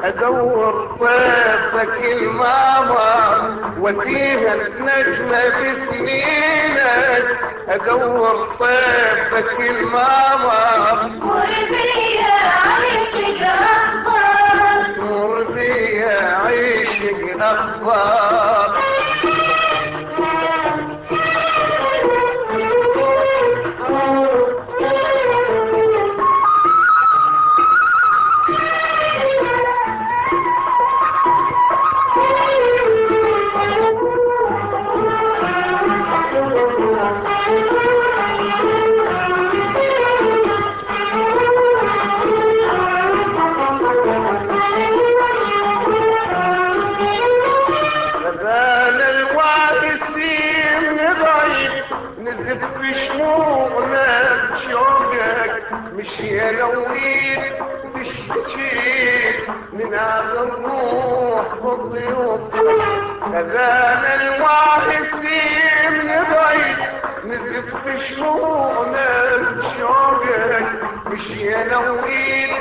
ادور طيبك الماما وفيها النجمة بسنينك ادور طيبك الماما مر بيا عيشك اخبار مر بيا عيشك اخبار نزف شموعنا بشوقك مشي لونين تشتكي من هذا الروح بالضيوف اذان الواحسين نبعد نزف شموعنا بشوقك مشي لونين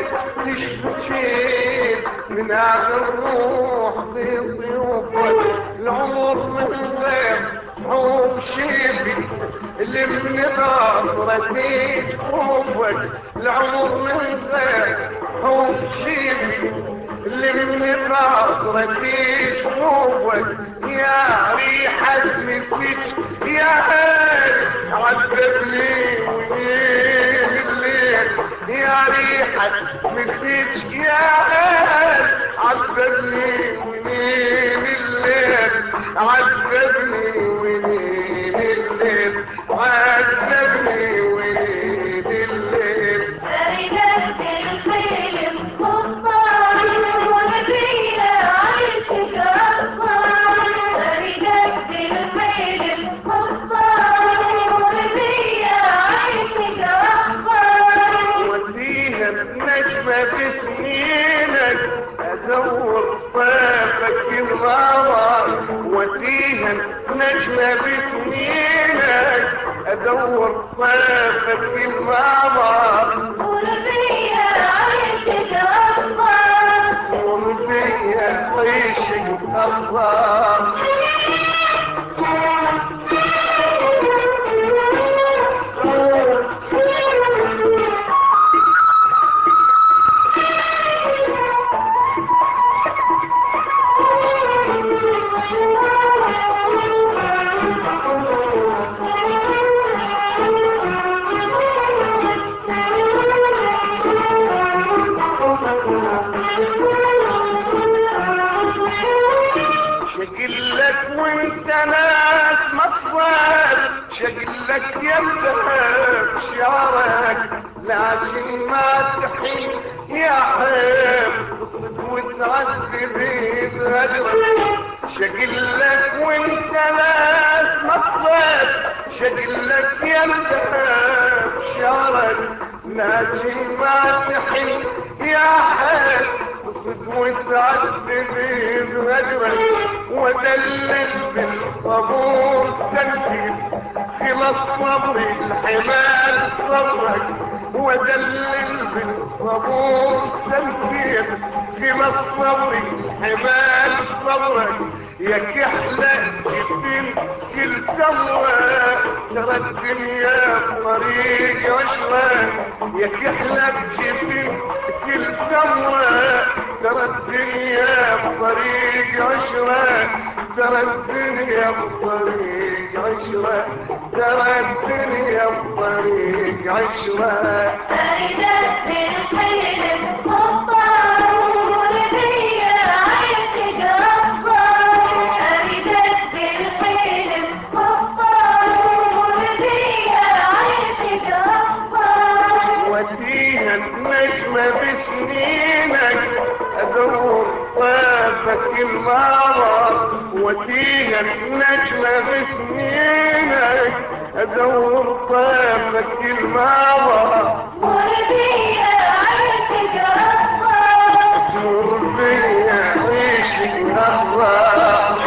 تشتكي من هذا الروح بضيوفك العمر من غير حب شيبي اللي من نظرتي تشوفك العمر من غير حب شيبي اللي من نظرتي تشوفك يا ريحة مسك يا هل عذبني وين الليل يا ريحة مسك يا هل عذبني وين الليل عذبني ونين الليل عذبني ونين الليل فرقت الخيل مصطفى ونبينا عيشك اخبار فرقت الخيل مصطفى ونبينا عيشك اخبار وديها بنجمة بسنينك ادور طيبك الماما وديها نجمة بسنينك ادور طيبك الماما مر بيا عيشك اخبار مر بيا عيشك اخبار شقلك وانت ناس مصفر شقلك يمدك شعرك لكن ما تحين يا حب تصد وتعذب بغدرك شقلك وانت ناس مصفر شقلك يمدك شعرك لكن ما تحين يا حب تصد وتعذب بغدرك ودلل بالصبور تنكيب خلص صبر الحمال صبرك ودلل بالصبور تنكيب خلص صبر الحمال صبرك يا كحلة جبين كل سمرة ترى الدنيا طريق عشرة يا كحلة جبين كل سمرة ترى الدنيا بطريق عشرة ترى الدنيا بطريق عشرة ترى الدنيا بطريق عشرة فرقت الخيل مصطفى ونبينا عيشك اخبار فرقت الخيل مصطفى ونبينا عيشك اخبار وديها النجمة بسنينك ادور طيبك الماما وديها النجمة بسنينك ادور طيبك الماما مر بيا عيشك اخبار مر بيا عيشك اخبار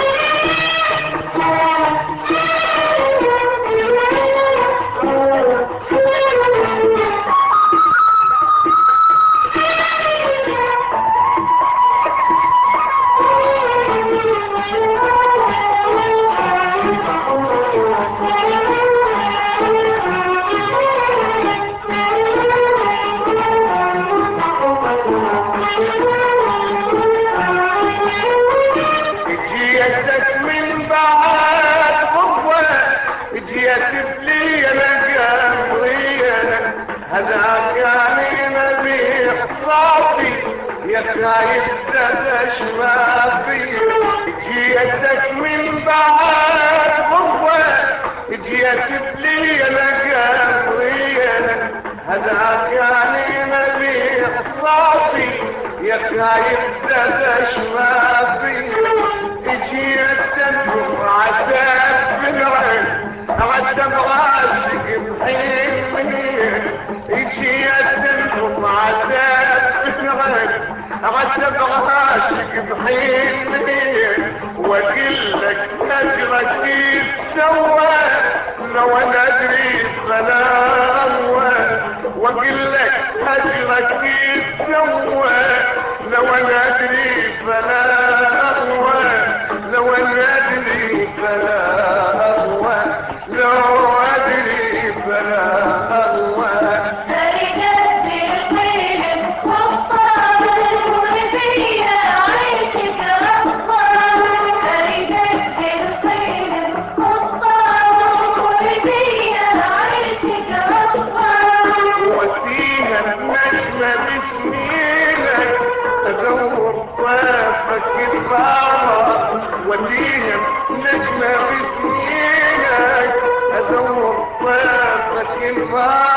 هداك يعني مليح صافي يا خايف تدش ما في جيتك من بعد غربة جيت بليلة قمرية هداك يعني مليح صافي يا خايف تدش ما في جيت تنجم عتاب بالعين عتاب راسك بحين منيه يجي الدنهم عذاب بالعين عذاب راسك بحين منيه واقلك اجرك كيف سوى لو انا ادري فلا اهوى واقلك اجرك كيف سوى لو انا ادري فلا اهوى لو انا ادري فلا اهوى لو ادري فلا اهوى وديهم نجمة بسنينك ادور طيبك الفار